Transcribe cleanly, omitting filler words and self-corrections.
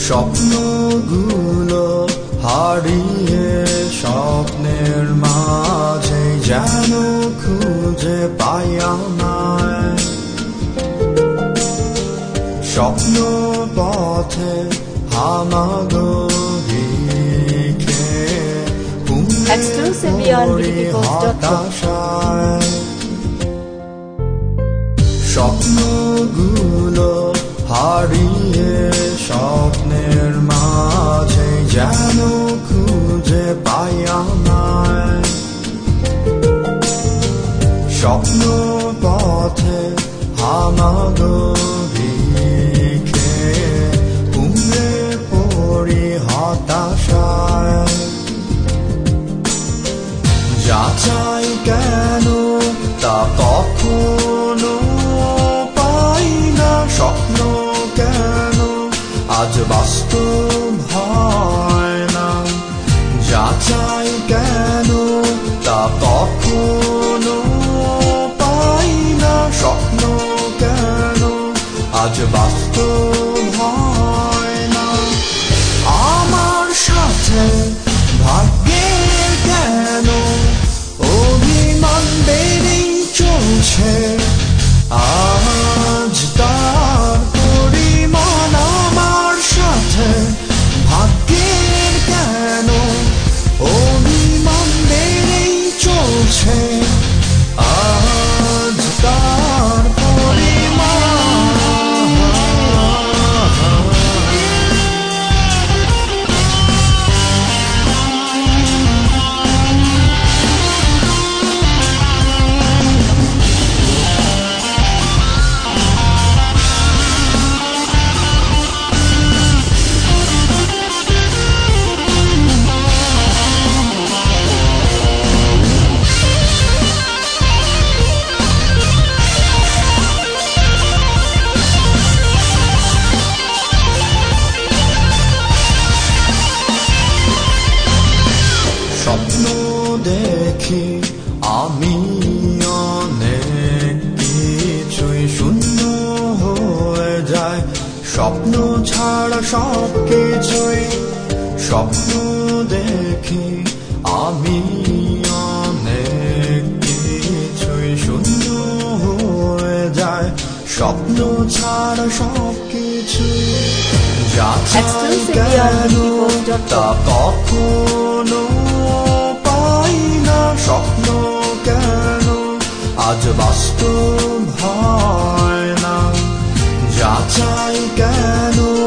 স্বপ্নগুলো হারিয়ে স্বপ্নের মাঝে যেন খুঁজে পাই আমায়। স্বপ্ন পথে হামাগো লিখে Exclusively on হতাশায়। স্বপ্নগুলো হারিয়ে স্বপ্নের মাঝে যেন খুঁজে পাই আমায়। স্বপ্ন পথে হামাগো লিখে কুমড়ে পড়ি হতাশায়। যা চাই কেন তা কখনো পাই না, স্বপ্ন কেন আজ বাস্তব হয় না। যা চাই কেন তা কখনো পাই না, স্বপ্ন কেন আজ বাস্তব হয় না। আমার সাথে ভাগ্যের কেন অভিমান বেড়েই চলছে, আজ তার পরিমাণ। আমার সাথে ভাগ্যের কেন অভিমান বেড়েই চলছে, আজ তার পরিমাণ। স্বপ্ন দেখি আমি অনেক কিছুই শূন্য হয়ে যায়, স্বপ্ন ছাড়া সব কিছুই। স্বপ্ন দেখি আমি অনেক কিছুই শূন্য হয়ে যায়, স্বপ্ন ছাড়া সব কিছুই। যা চাই কেন তা কখনো পাই না, স্বপ্ন কেন আজ বাস্তব হয় না। যা চাই কেন